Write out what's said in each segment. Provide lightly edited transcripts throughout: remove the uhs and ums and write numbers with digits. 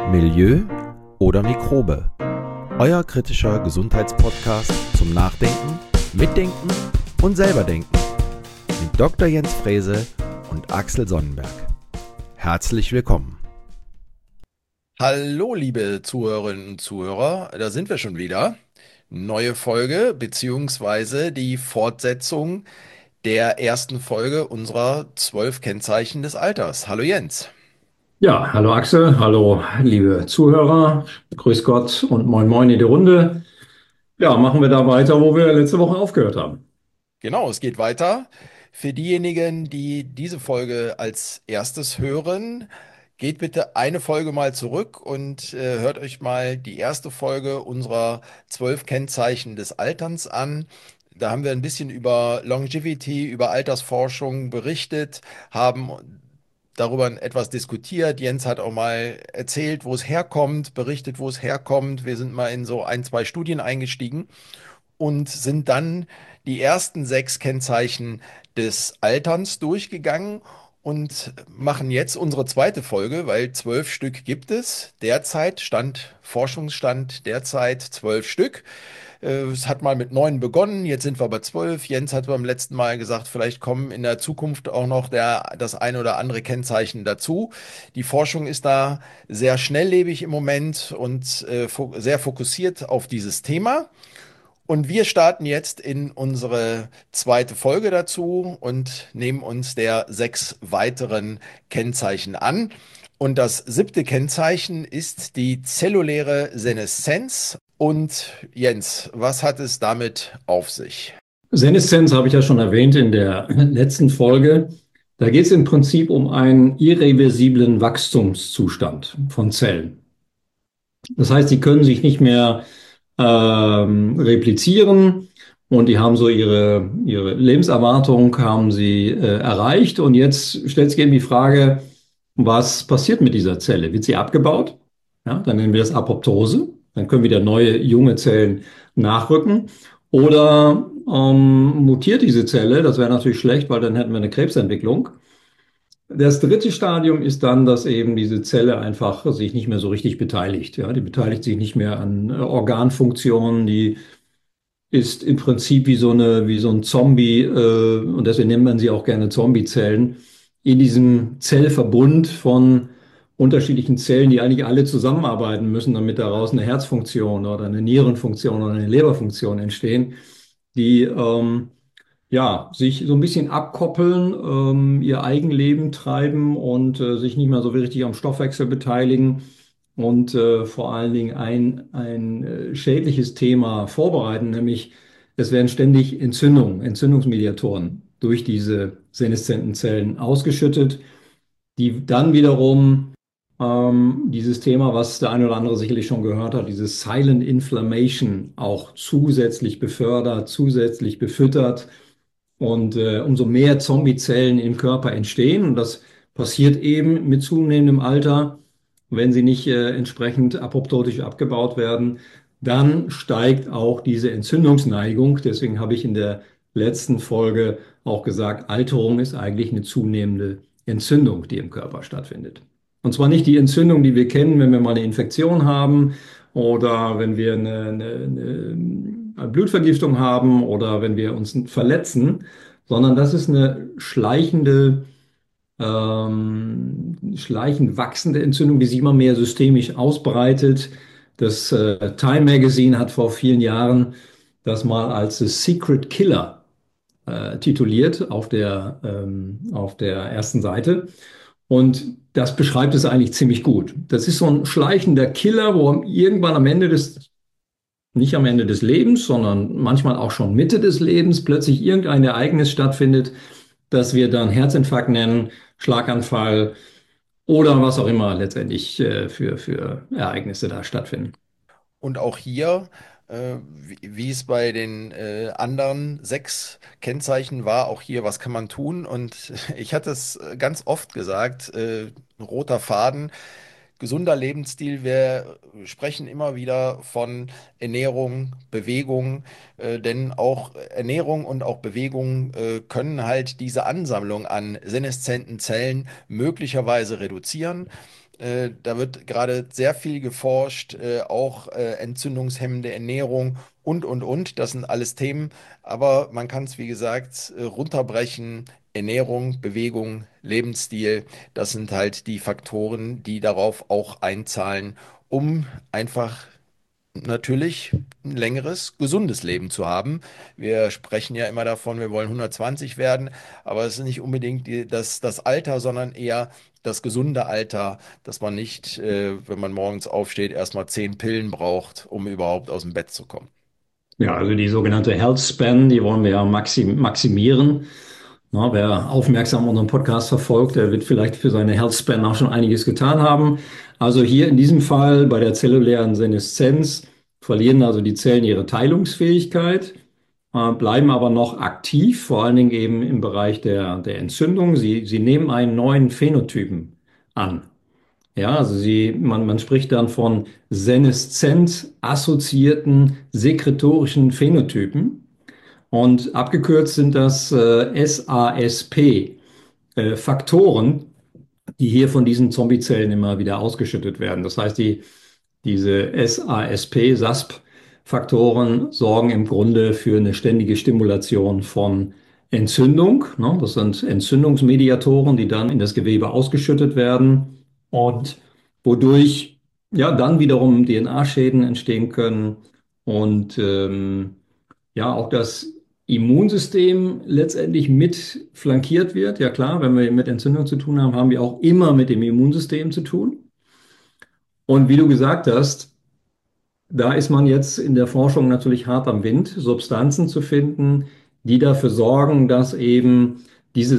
Milieu oder Mikrobe. Euer kritischer Gesundheitspodcast zum Nachdenken, Mitdenken und selberdenken. Mit Dr. Jens Frese und Axel Sonnenberg. Herzlich willkommen. Hallo, liebe Zuhörerinnen und Zuhörer, da sind wir schon wieder. Neue Folge beziehungsweise die Fortsetzung der ersten Folge unserer 12 Kennzeichen des Alters. Hallo Jens. Ja, hallo Axel, hallo liebe Zuhörer, grüß Gott und moin moin in die Runde. Ja, machen wir da weiter, wo wir letzte Woche aufgehört haben. Genau, es geht weiter. Für diejenigen, die diese Folge als erstes hören, geht bitte eine Folge mal zurück und hört euch mal die erste Folge unserer 12 Kennzeichen des Alterns an. Da haben wir ein bisschen über Longevity, über Altersforschung berichtet, haben darüber etwas diskutiert. Jens hat auch mal erzählt, wo es herkommt, berichtet, wo es herkommt. Wir sind mal in so ein, zwei Studien eingestiegen und sind dann die ersten 6 Kennzeichen des Alterns durchgegangen und machen jetzt unsere zweite Folge, weil 12 Stück gibt es. Derzeit, Forschungsstand derzeit 12 Stück. Es hat mal mit 9 begonnen, jetzt sind wir bei 12. Jens hat beim letzten Mal gesagt, vielleicht kommen in der Zukunft auch noch das ein oder andere Kennzeichen dazu. Die Forschung ist da sehr schnelllebig im Moment und sehr fokussiert auf dieses Thema. Und wir starten jetzt in unsere zweite Folge dazu und nehmen uns der 6 weiteren Kennzeichen an. Und das 7. Kennzeichen ist die zelluläre Seneszenz. Und Jens, was hat es damit auf sich? Seneszenz habe ich ja schon erwähnt in der letzten Folge. Da geht es im Prinzip um einen irreversiblen Wachstumszustand von Zellen. Das heißt, sie können sich nicht mehr replizieren und die haben so ihre Lebenserwartung haben sie erreicht. Und jetzt stellt sich eben die Frage, was passiert mit dieser Zelle? Wird sie abgebaut? Ja, dann nennen wir das Apoptose. Dann können wieder neue junge Zellen nachrücken. Oder mutiert diese Zelle? Das wäre natürlich schlecht, weil dann hätten wir eine Krebsentwicklung. Das dritte Stadium ist dann, dass eben diese Zelle einfach sich nicht mehr so richtig beteiligt. Ja, die beteiligt sich nicht mehr an Organfunktionen, die ist im Prinzip wie so ein Zombie, und deswegen nennt man sie auch gerne Zombiezellen, in diesem Zellverbund von unterschiedlichen Zellen, die eigentlich alle zusammenarbeiten müssen, damit daraus eine Herzfunktion oder eine Nierenfunktion oder eine Leberfunktion entstehen, die ja, sich so ein bisschen abkoppeln, ihr Eigenleben treiben und sich nicht mehr so richtig am Stoffwechsel beteiligen und vor allen Dingen ein schädliches Thema vorbereiten, nämlich es werden ständig Entzündungsmediatoren durch diese seneszenten Zellen ausgeschüttet, die dann wiederum dieses Thema, was der eine oder andere sicherlich schon gehört hat, dieses Silent Inflammation auch zusätzlich befördert, zusätzlich befüttert. Und umso mehr Zombiezellen im Körper entstehen, und das passiert eben mit zunehmendem Alter, wenn sie nicht entsprechend apoptotisch abgebaut werden, dann steigt auch diese Entzündungsneigung. Deswegen habe ich in der letzten Folge auch gesagt, Alterung ist eigentlich eine zunehmende Entzündung, die im Körper stattfindet. Und zwar nicht die Entzündung, die wir kennen, wenn wir mal eine Infektion haben oder wenn wir eine Blutvergiftung haben oder wenn wir uns verletzen, sondern das ist eine schleichend wachsende Entzündung, die sich immer mehr systemisch ausbreitet. Das Time Magazine hat vor vielen Jahren das mal als The Secret Killer tituliert auf der ersten Seite. Und das beschreibt es eigentlich ziemlich gut. Das ist so ein schleichender Killer, wo irgendwann nicht am Ende des Lebens, sondern manchmal auch schon Mitte des Lebens plötzlich irgendein Ereignis stattfindet, das wir dann Herzinfarkt nennen, Schlaganfall oder was auch immer letztendlich für Ereignisse da stattfinden. Und auch hier, wie es bei den anderen 6 Kennzeichen war, auch hier, was kann man tun? Und ich hatte es ganz oft gesagt, ein roter Faden, gesunder Lebensstil. Wir sprechen immer wieder von Ernährung, Bewegung, denn auch Ernährung und auch Bewegung können halt diese Ansammlung an seneszenten Zellen möglicherweise reduzieren. Da wird gerade sehr viel geforscht, auch entzündungshemmende Ernährung und. Das sind alles Themen, aber man kann es, wie gesagt, runterbrechen. Ernährung, Bewegung, Lebensstil, das sind halt die Faktoren, die darauf auch einzahlen, um einfach natürlich ein längeres, gesundes Leben zu haben. Wir sprechen ja immer davon, wir wollen 120 werden, aber es ist nicht unbedingt das Alter, sondern eher das gesunde Alter, dass man nicht, wenn man morgens aufsteht, erstmal 10 Pillen braucht, um überhaupt aus dem Bett zu kommen. Ja, also die sogenannte Health Span, die wollen wir ja maximieren. Na, wer aufmerksam unseren Podcast verfolgt, der wird vielleicht für seine Health Span auch schon einiges getan haben. Also hier in diesem Fall bei der zellulären Seneszenz verlieren also die Zellen ihre Teilungsfähigkeit, bleiben aber noch aktiv, vor allen Dingen eben im Bereich der Entzündung. Sie nehmen einen neuen Phänotypen an. Ja, also man spricht dann von seneszent assoziierten sekretorischen Phänotypen. Und abgekürzt sind das SASP, Faktoren, die hier von diesen Zombiezellen immer wieder ausgeschüttet werden. Das heißt, diese SASP, SASP-Faktoren sorgen im Grunde für eine ständige Stimulation von Entzündung. Ne? Das sind Entzündungsmediatoren, die dann in das Gewebe ausgeschüttet werden und wodurch ja dann wiederum DNA-Schäden entstehen können und ja auch das Immunsystem letztendlich mit flankiert wird. Ja klar, wenn wir mit Entzündung zu tun haben, haben wir auch immer mit dem Immunsystem zu tun. Und wie du gesagt hast, da ist man jetzt in der Forschung natürlich hart am Wind, Substanzen zu finden, die dafür sorgen, dass eben diese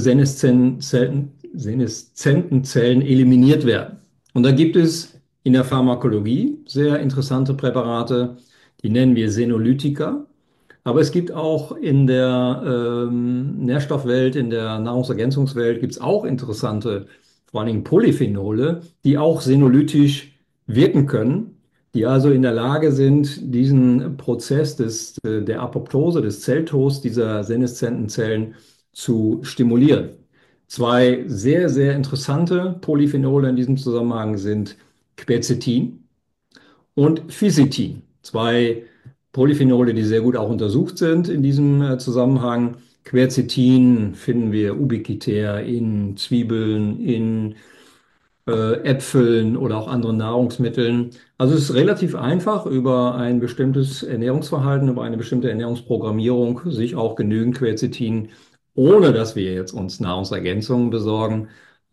seneszenten Zellen eliminiert werden. Und da gibt es in der Pharmakologie sehr interessante Präparate, die nennen wir Senolytika. Aber es gibt auch in der Nährstoffwelt, in der Nahrungsergänzungswelt, gibt es auch interessante, vor allen Dingen Polyphenole, die auch senolytisch wirken können, die also in der Lage sind, diesen Prozess der Apoptose, des Zelltods dieser seneszenten Zellen zu stimulieren. Zwei sehr, sehr interessante Polyphenole in diesem Zusammenhang sind Quercetin und Fisetin. Zwei Polyphenole, die sehr gut auch untersucht sind in diesem Zusammenhang. Quercetin finden wir ubiquitär in Zwiebeln, in Äpfeln oder auch anderen Nahrungsmitteln. Also es ist relativ einfach, über ein bestimmtes Ernährungsverhalten, über eine bestimmte Ernährungsprogrammierung sich auch genügend Quercetin, ohne dass wir jetzt uns Nahrungsergänzungen besorgen,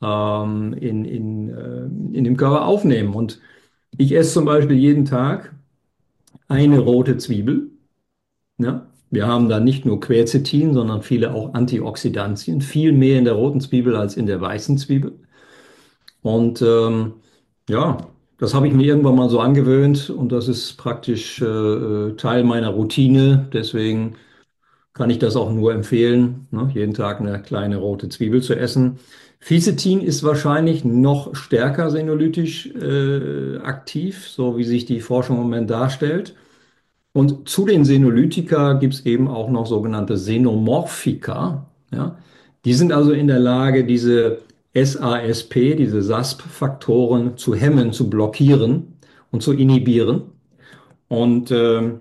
in dem Körper aufnehmen. Und ich esse zum Beispiel jeden Tag eine rote Zwiebel. Ja? Wir haben da nicht nur Quercetin, sondern viele auch Antioxidantien, viel mehr in der roten Zwiebel als in der weißen Zwiebel. Und ja, das habe ich mir irgendwann mal so angewöhnt und das ist praktisch Teil meiner Routine. Deswegen kann ich das auch nur empfehlen, ne? Jeden Tag eine kleine rote Zwiebel zu essen. Fisetin ist wahrscheinlich noch stärker senolytisch aktiv, so wie sich die Forschung im Moment darstellt. Und zu den Senolytika gibt es eben auch noch sogenannte Senomorphika. Ja? Die sind also in der Lage, diese SASP, diese SASP-Faktoren zu hemmen, zu blockieren und zu inhibieren. Und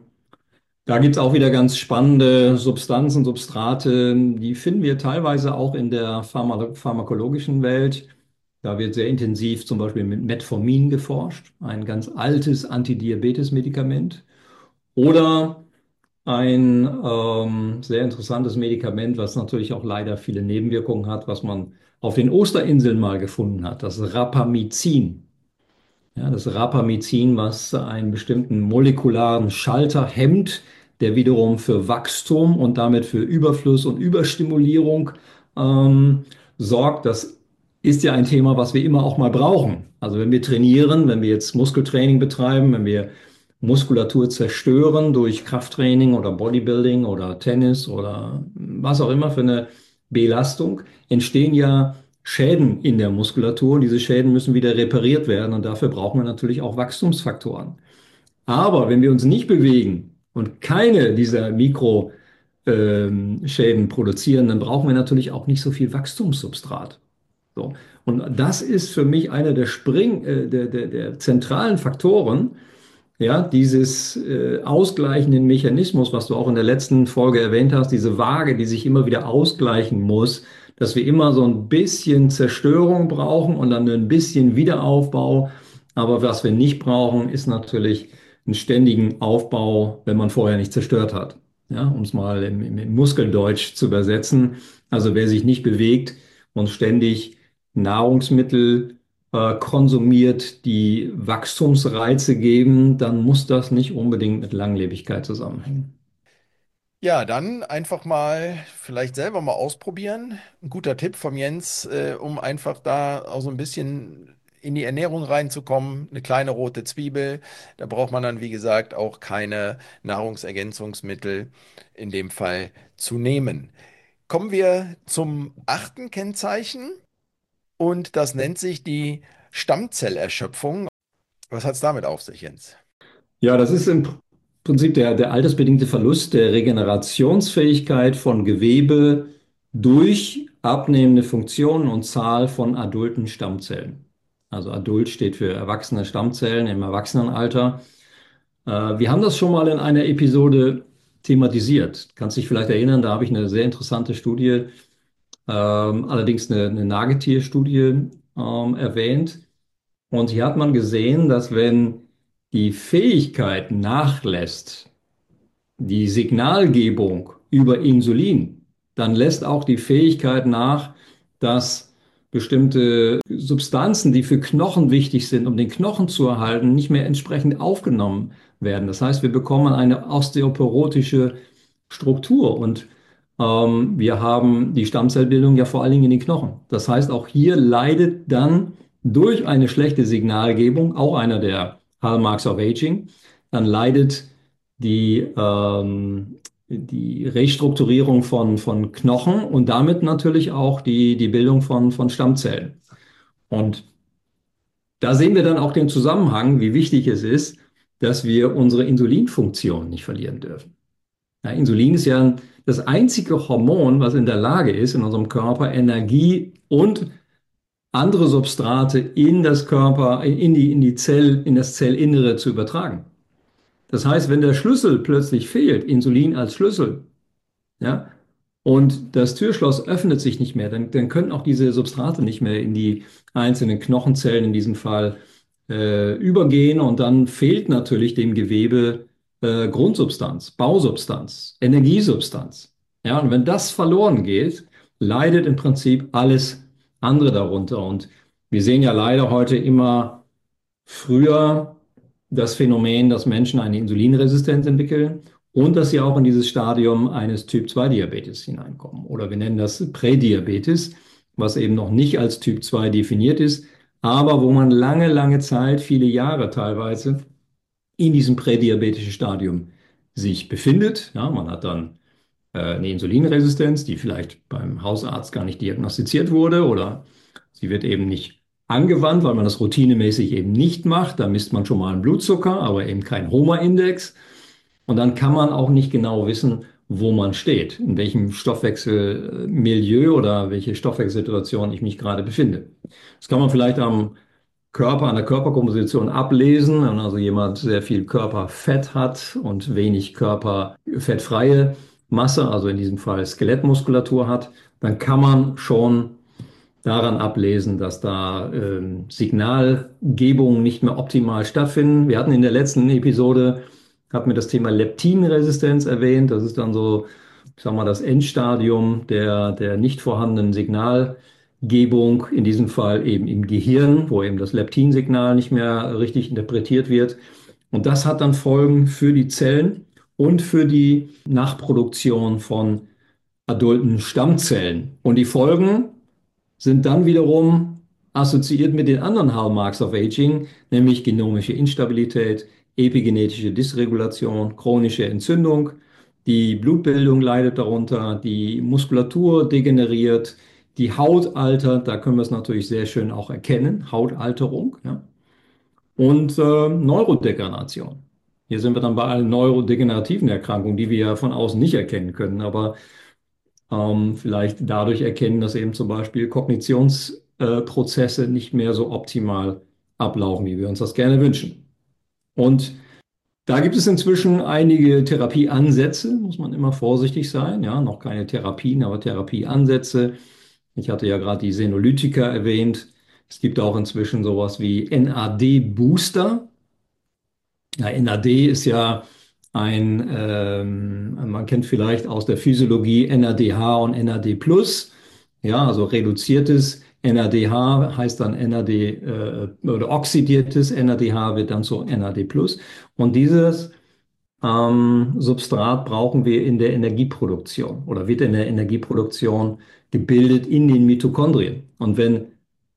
da gibt es auch wieder ganz spannende Substanzen, Substrate, die finden wir teilweise auch in der pharmakologischen Welt. Da wird sehr intensiv zum Beispiel mit Metformin geforscht, ein ganz altes Antidiabetes-Medikament. Oder ein sehr interessantes Medikament, was natürlich auch leider viele Nebenwirkungen hat, was man auf den Osterinseln mal gefunden hat, das Rapamycin. Ja, das Rapamycin, was einen bestimmten molekularen Schalter hemmt, der wiederum für Wachstum und damit für Überfluss und Überstimulierung sorgt. Das ist ja ein Thema, was wir immer auch mal brauchen. Also wenn wir trainieren, wenn wir jetzt Muskeltraining betreiben, wenn wir Muskulatur zerstören durch Krafttraining oder Bodybuilding oder Tennis oder was auch immer für eine Belastung, entstehen ja Schäden in der Muskulatur und diese Schäden müssen wieder repariert werden und dafür brauchen wir natürlich auch Wachstumsfaktoren. Aber wenn wir uns nicht bewegen und keine dieser Mikroschäden produzieren, dann brauchen wir natürlich auch nicht so viel Wachstumssubstrat. So. Und das ist für mich einer der zentralen Faktoren, ja, dieses ausgleichenden Mechanismus, was du auch in der letzten Folge erwähnt hast, diese Waage, die sich immer wieder ausgleichen muss, dass wir immer so ein bisschen Zerstörung brauchen und dann ein bisschen Wiederaufbau. Aber was wir nicht brauchen, ist natürlich einen ständigen Aufbau, wenn man vorher nicht zerstört hat. Ja, um es mal im Muskeldeutsch zu übersetzen. Also wer sich nicht bewegt und ständig Nahrungsmittel konsumiert, die Wachstumsreize geben, dann muss das nicht unbedingt mit Langlebigkeit zusammenhängen. Ja, dann einfach mal vielleicht selber mal ausprobieren. Ein guter Tipp von Jens, um einfach da auch so ein bisschen in die Ernährung reinzukommen. Eine kleine rote Zwiebel. Da braucht man dann, wie gesagt, auch keine Nahrungsergänzungsmittel in dem Fall zu nehmen. Kommen wir zum achten Kennzeichen und das nennt sich die Stammzellerschöpfung. Was hat es damit auf sich, Jens? Ja, das ist im Prinzip der altersbedingte Verlust der Regenerationsfähigkeit von Gewebe durch abnehmende Funktion und Zahl von adulten Stammzellen. Also adult steht für erwachsene Stammzellen im Erwachsenenalter. Wir haben das schon mal in einer Episode thematisiert. Kannst dich vielleicht erinnern, da habe ich eine sehr interessante Studie, allerdings eine Nagetierstudie, erwähnt. Und hier hat man gesehen, dass wenn die Fähigkeit nachlässt, die Signalgebung über Insulin, dann lässt auch die Fähigkeit nach, dass bestimmte Substanzen, die für Knochen wichtig sind, um den Knochen zu erhalten, nicht mehr entsprechend aufgenommen werden. Das heißt, wir bekommen eine osteoporotische Struktur und wir haben die Stammzellbildung ja vor allen Dingen in den Knochen. Das heißt, auch hier leidet dann durch eine schlechte Signalgebung, auch einer der Hallmarks of Aging, dann leidet die Restrukturierung von Knochen und damit natürlich auch die Bildung von Stammzellen. Und da sehen wir dann auch den Zusammenhang, wie wichtig es ist, dass wir unsere Insulinfunktion nicht verlieren dürfen. Ja, Insulin ist ja das einzige Hormon, was in der Lage ist, in unserem Körper Energie und andere Substrate in das Körper, in das Zellinnere zu übertragen. Das heißt, wenn der Schlüssel plötzlich fehlt, Insulin als Schlüssel, ja, und das Türschloss öffnet sich nicht mehr, dann können auch diese Substrate nicht mehr in die einzelnen Knochenzellen in diesem Fall übergehen und dann fehlt natürlich dem Gewebe Grundsubstanz, Bausubstanz, Energiesubstanz. Ja, und wenn das verloren geht, leidet im Prinzip alles andere darunter. Und wir sehen ja leider heute immer früher das Phänomen, dass Menschen eine Insulinresistenz entwickeln und dass sie auch in dieses Stadium eines Typ-2-Diabetes hineinkommen. Oder wir nennen das Prädiabetes, was eben noch nicht als Typ 2 definiert ist, aber wo man lange, lange Zeit, viele Jahre teilweise, in diesem prädiabetischen Stadium sich befindet. Ja, man hat dann eine Insulinresistenz, die vielleicht beim Hausarzt gar nicht diagnostiziert wurde oder sie wird eben nicht angewandt, weil man das routinemäßig eben nicht macht. Da misst man schon mal einen Blutzucker, aber eben keinen HOMA-Index. Und dann kann man auch nicht genau wissen, wo man steht, in welchem Stoffwechselmilieu oder welche Stoffwechselsituation ich mich gerade befinde. Das kann man vielleicht am Körper, an der Körperkomposition ablesen. Wenn also jemand sehr viel Körperfett hat und wenig körperfettfreie Masse, also in diesem Fall Skelettmuskulatur hat, dann kann man schon daran ablesen, dass da Signalgebungen nicht mehr optimal stattfinden. Wir hatten in der letzten Episode, hatten wir das Thema Leptinresistenz erwähnt. Das ist dann so, ich sag mal, das Endstadium der nicht vorhandenen Signalgebung, in diesem Fall eben im Gehirn, wo eben das Leptinsignal nicht mehr richtig interpretiert wird. Und das hat dann Folgen für die Zellen und für die Nachproduktion von adulten Stammzellen. Und die Folgen sind dann wiederum assoziiert mit den anderen Hallmarks of Aging, nämlich genomische Instabilität, epigenetische Dysregulation, chronische Entzündung. Die Blutbildung leidet darunter, die Muskulatur degeneriert, die Haut altert, da können wir es natürlich sehr schön auch erkennen, Hautalterung, ja, und Neurodegeneration. Hier sind wir dann bei allen neurodegenerativen Erkrankungen, die wir ja von außen nicht erkennen können, aber vielleicht dadurch erkennen, dass eben zum Beispiel Kognitionsfähigkeit Prozesse nicht mehr so optimal ablaufen, wie wir uns das gerne wünschen. Und da gibt es inzwischen einige Therapieansätze, muss man immer vorsichtig sein. Ja, noch keine Therapien, aber Therapieansätze. Ich hatte ja gerade die Senolytika erwähnt. Es gibt auch inzwischen sowas wie NAD-Booster. Ja, NAD ist ja man kennt vielleicht aus der Physiologie NADH und NAD+. Ja, also reduziertes NADH heißt dann NAD oder oxidiertes NADH wird dann zu NAD+. Und dieses Substrat brauchen wir in der Energieproduktion oder wird in der Energieproduktion gebildet in den Mitochondrien. Und wenn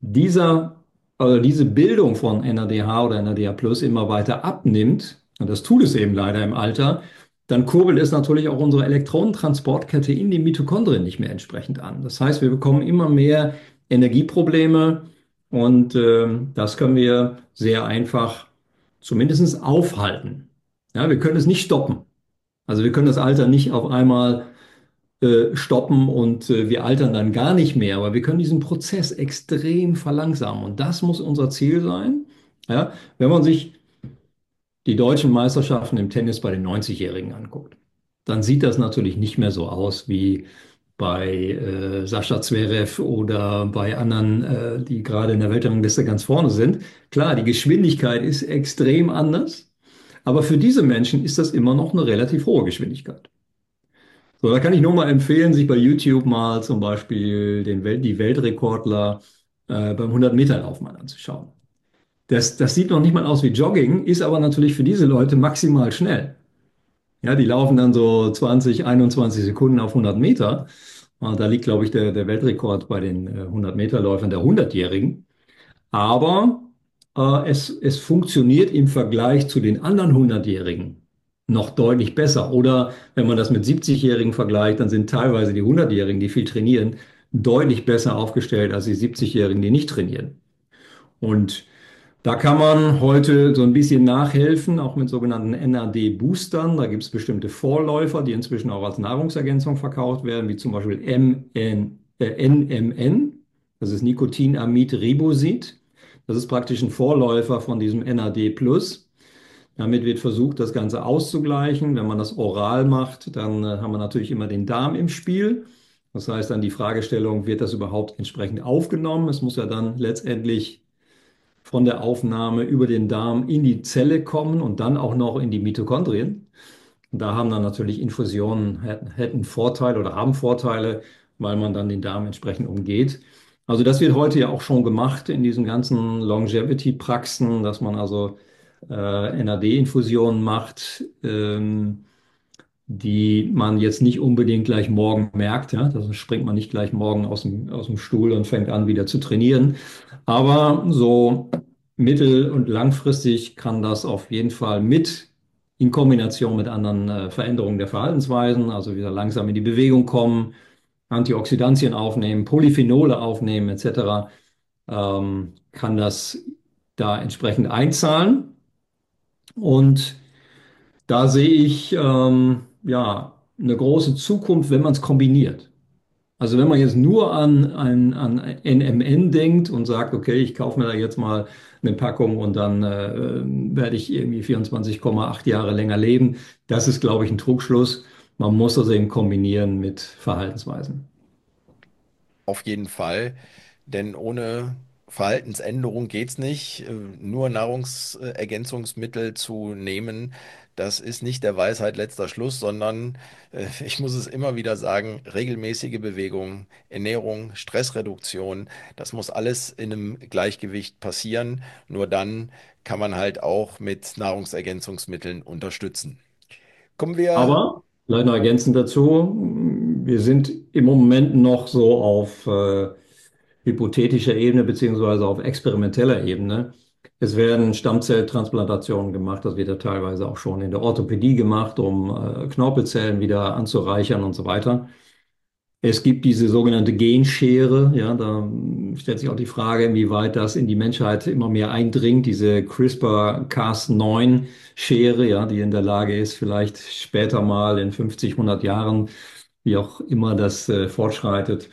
diese Bildung von NADH oder NADH Plus immer weiter abnimmt, und das tut es eben leider im Alter, dann kurbelt es natürlich auch unsere Elektronentransportkette in den Mitochondrien nicht mehr entsprechend an. Das heißt, wir bekommen immer mehr Energieprobleme und das können wir sehr einfach zumindest aufhalten. Ja, wir können es nicht stoppen. Also wir können das Alter nicht auf einmal stoppen und wir altern dann gar nicht mehr, aber wir können diesen Prozess extrem verlangsamen und das muss unser Ziel sein. Ja, wenn man sich die deutschen Meisterschaften im Tennis bei den 90-Jährigen anguckt, dann sieht das natürlich nicht mehr so aus wie bei Sascha Zverev oder bei anderen, die gerade in der Weltrangliste ganz vorne sind. Klar, die Geschwindigkeit ist extrem anders, aber für diese Menschen ist das immer noch eine relativ hohe Geschwindigkeit. So, da kann ich nur mal empfehlen, sich bei YouTube mal zum Beispiel die Weltrekordler beim 100-Meter-Lauf mal anzuschauen. Das sieht noch nicht mal aus wie Jogging, ist aber natürlich für diese Leute maximal schnell. Ja, die laufen dann so 20, 21 Sekunden auf 100 Meter. Da liegt, glaube ich, der Weltrekord bei den 100-Meter-Läufern der 100-Jährigen. Aber es funktioniert im Vergleich zu den anderen 100-Jährigen noch deutlich besser. Oder wenn man das mit 70-Jährigen vergleicht, dann sind teilweise die 100-Jährigen, die viel trainieren, deutlich besser aufgestellt als die 70-Jährigen, die nicht trainieren. Und da kann man heute so ein bisschen nachhelfen, auch mit sogenannten NAD-Boostern. Da gibt es bestimmte Vorläufer, die inzwischen auch als Nahrungsergänzung verkauft werden, wie zum Beispiel NMN. Das ist Nicotinamid-Ribosid. Das ist praktisch ein Vorläufer von diesem NAD+. Damit wird versucht, das Ganze auszugleichen. Wenn man das oral macht, dann haben wir natürlich immer den Darm im Spiel. Das heißt dann die Fragestellung, wird das überhaupt entsprechend aufgenommen? Es muss ja dann letztendlich von der Aufnahme über den Darm in die Zelle kommen und dann auch noch in die Mitochondrien. Und da haben dann natürlich Infusionen, hätten Vorteile oder haben Vorteile, weil man dann den Darm entsprechend umgeht. Also das wird heute ja auch schon gemacht in diesen ganzen Longevity-Praxen, dass man also NAD-Infusionen macht, die man jetzt nicht unbedingt gleich morgen merkt. Ja? Da springt man nicht gleich morgen aus dem Stuhl und fängt an, wieder zu trainieren. Aber so mittel- und langfristig kann das auf jeden Fall in Kombination mit anderen Veränderungen der Verhaltensweisen, also wieder langsam in die Bewegung kommen, Antioxidantien aufnehmen, Polyphenole aufnehmen etc., kann das da entsprechend einzahlen. Und da sehe ich ja eine große Zukunft, wenn man es kombiniert. Also wenn man jetzt nur an NMN denkt und sagt, okay, ich kaufe mir da jetzt mal eine Packung und dann werde ich irgendwie 24,8 Jahre länger leben, das ist, glaube ich, ein Trugschluss. Man muss das eben kombinieren mit Verhaltensweisen. Auf jeden Fall, denn ohne Verhaltensänderung geht's nicht. Nur Nahrungsergänzungsmittel zu nehmen, das ist nicht der Weisheit letzter Schluss, sondern ich muss es immer wieder sagen, regelmäßige Bewegung, Ernährung, Stressreduktion, das muss alles in einem Gleichgewicht passieren. Nur dann kann man halt auch mit Nahrungsergänzungsmitteln unterstützen. Kommen wir. Aber vielleicht noch ergänzend dazu, wir sind im Moment noch so auf hypothetischer Ebene beziehungsweise auf experimenteller Ebene. Es werden Stammzelltransplantationen gemacht, das wird ja teilweise auch schon in der Orthopädie gemacht, um Knorpelzellen wieder anzureichern und so weiter. Es gibt diese sogenannte Genschere, ja, da stellt sich auch die Frage, inwieweit das in die Menschheit immer mehr eindringt, diese CRISPR-Cas9-Schere, ja, die in der Lage ist, vielleicht später mal in 50, 100 Jahren, wie auch immer das fortschreitet,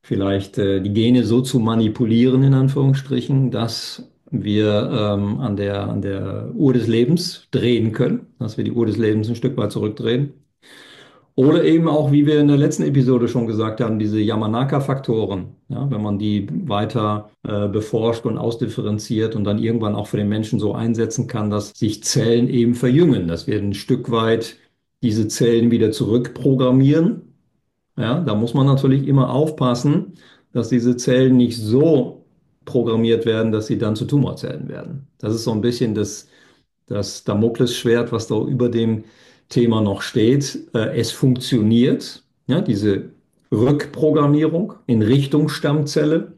vielleicht die Gene so zu manipulieren, in Anführungsstrichen, dass wir an der Uhr des Lebens drehen können, dass wir die Uhr des Lebens ein Stück weit zurückdrehen. Oder eben auch, wie wir in der letzten Episode schon gesagt haben, diese Yamanaka-Faktoren. Ja, wenn man die weiter beforscht und ausdifferenziert und dann irgendwann auch für den Menschen so einsetzen kann, dass sich Zellen eben verjüngen, dass wir ein Stück weit diese Zellen wieder zurückprogrammieren. Ja, da muss man natürlich immer aufpassen, dass diese Zellen nicht so programmiert werden, dass sie dann zu Tumorzellen werden. Das ist so ein bisschen das Damoklesschwert, was da über dem Thema noch steht. Es funktioniert, ja, diese Rückprogrammierung in Richtung Stammzelle.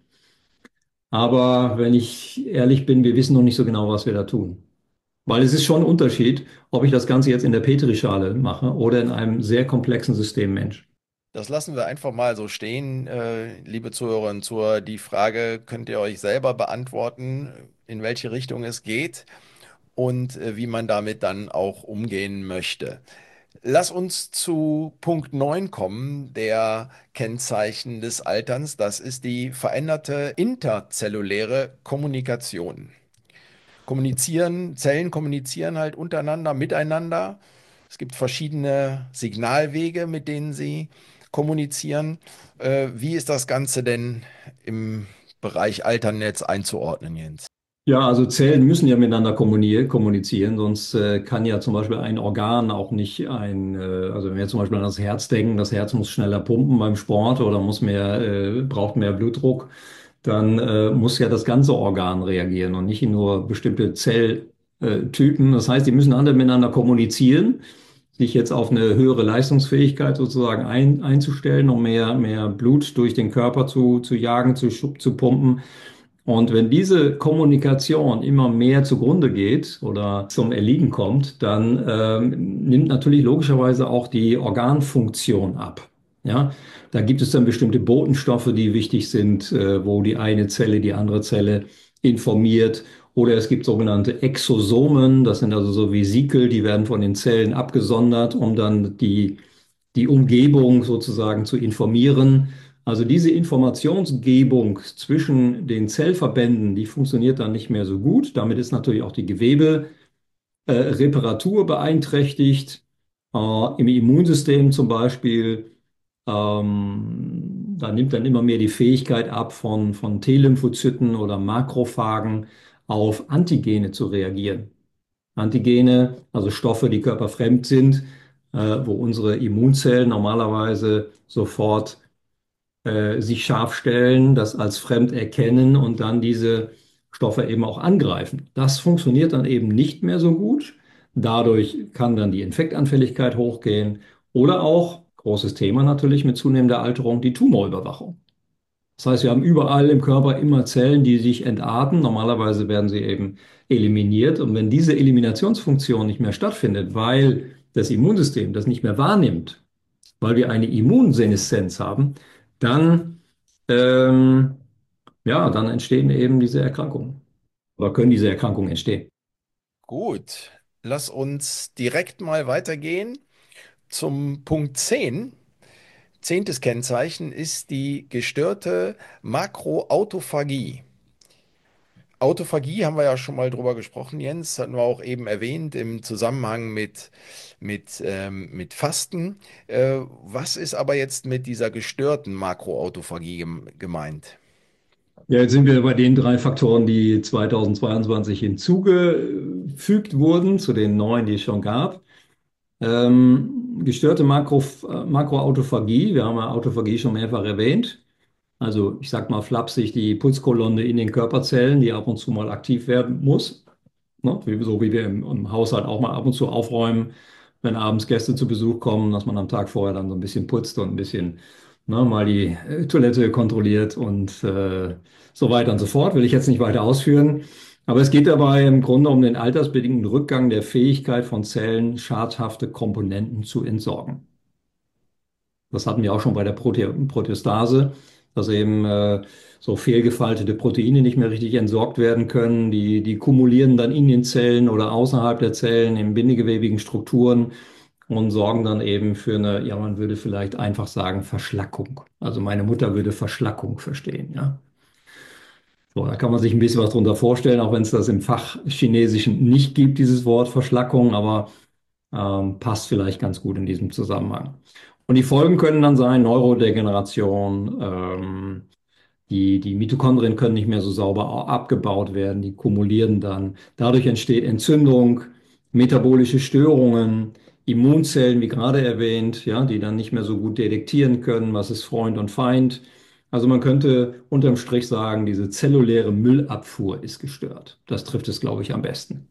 Aber wenn ich ehrlich bin, wir wissen noch nicht so genau, was wir da tun. Weil es ist schon ein Unterschied, ob ich das Ganze jetzt in der Petrischale mache oder in einem sehr komplexen System Mensch. Das lassen wir einfach mal so stehen, liebe Zuhörerinnen und Zuhörer. Die Frage könnt ihr euch selber beantworten, in welche Richtung es geht und wie man damit dann auch umgehen möchte. Lass uns zu Punkt 9 kommen, der Kennzeichen des Alterns. Das ist die veränderte interzelluläre Kommunikation. Zellen kommunizieren halt untereinander, miteinander. Es gibt verschiedene Signalwege, mit denen sie kommunizieren. Wie ist das Ganze denn im Bereich Altern jetzt einzuordnen, Jens? Ja, also Zellen müssen ja miteinander kommunizieren, sonst kann ja zum Beispiel ein Organ auch nicht also wenn wir zum Beispiel an das Herz denken, das Herz muss schneller pumpen beim Sport oder braucht mehr Blutdruck, dann muss ja das ganze Organ reagieren und nicht nur bestimmte Zelltypen. Das heißt, die müssen alle miteinander kommunizieren, sich jetzt auf eine höhere Leistungsfähigkeit sozusagen einzustellen, um mehr Blut durch den Körper zu jagen, zu pumpen. Und wenn diese Kommunikation immer mehr zugrunde geht oder zum Erliegen kommt, dann nimmt natürlich logischerweise auch die Organfunktion ab. Ja, da gibt es dann bestimmte Botenstoffe, die wichtig sind, wo die eine Zelle die andere Zelle informiert. Oder es gibt sogenannte Exosomen, das sind also so Vesikel, die werden von den Zellen abgesondert, um dann die Umgebung sozusagen zu informieren. Also diese Informationsgebung zwischen den Zellverbänden, die funktioniert dann nicht mehr so gut. Damit ist natürlich auch die Gewebereparatur beeinträchtigt. Im Immunsystem zum Beispiel, da nimmt dann immer mehr die Fähigkeit ab von T-Lymphozyten oder Makrophagen auf Antigene zu reagieren. Antigene, also Stoffe, die körperfremd sind, wo unsere Immunzellen normalerweise sofort sich scharf stellen, das als fremd erkennen und dann diese Stoffe eben auch angreifen. Das funktioniert dann eben nicht mehr so gut. Dadurch kann dann die Infektanfälligkeit hochgehen oder auch, großes Thema natürlich mit zunehmender Alterung, die Tumorüberwachung. Das heißt, wir haben überall im Körper immer Zellen, die sich entarten. Normalerweise werden sie eben eliminiert. Und wenn diese Eliminationsfunktion nicht mehr stattfindet, weil das Immunsystem das nicht mehr wahrnimmt, weil wir eine Immunseneszenz haben, dann, ähm, ja, dann entstehen eben diese Erkrankungen oder können diese Erkrankungen entstehen. Gut, lass uns direkt mal weitergehen zum Punkt 10. Zehntes Kennzeichen ist die gestörte Makroautophagie. Autophagie haben wir ja schon mal drüber gesprochen, Jens, hatten wir auch eben erwähnt im Zusammenhang mit Fasten. Was ist aber jetzt mit dieser gestörten Makroautophagie gemeint? Ja, jetzt sind wir bei den drei Faktoren, die 2022 hinzugefügt wurden, zu den neuen, die es schon gab. Gestörte Makroautophagie, wir haben ja Autophagie schon mehrfach erwähnt. Also ich sag mal flapsig, die Putzkolonne in den Körperzellen, die ab und zu mal aktiv werden muss. Ne? So wie wir im Haushalt auch mal ab und zu aufräumen, wenn abends Gäste zu Besuch kommen, dass man am Tag vorher dann so ein bisschen putzt und ein bisschen mal die Toilette kontrolliert und so weiter und so fort. Will ich jetzt nicht weiter ausführen. Aber es geht dabei im Grunde um den altersbedingten Rückgang der Fähigkeit von Zellen, schadhafte Komponenten zu entsorgen. Das hatten wir auch schon bei der Proteostase, dass eben so fehlgefaltete Proteine nicht mehr richtig entsorgt werden können. Die kumulieren dann in den Zellen oder außerhalb der Zellen in bindegewebigen Strukturen und sorgen dann eben für eine, ja, man würde vielleicht einfach sagen, Verschlackung. Also meine Mutter würde Verschlackung verstehen, ja. So, da kann man sich ein bisschen was drunter vorstellen, auch wenn es das im Fachchinesischen nicht gibt, dieses Wort Verschlackung, aber passt vielleicht ganz gut in diesem Zusammenhang. Und die Folgen können dann sein, Neurodegeneration, die Mitochondrien können nicht mehr so sauber abgebaut werden, die kumulieren dann. Dadurch entsteht Entzündung, metabolische Störungen, Immunzellen, wie gerade erwähnt, ja, die dann nicht mehr so gut detektieren können, was ist Freund und Feind. Also man könnte unterm Strich sagen, diese zelluläre Müllabfuhr ist gestört. Das trifft es, glaube ich, am besten.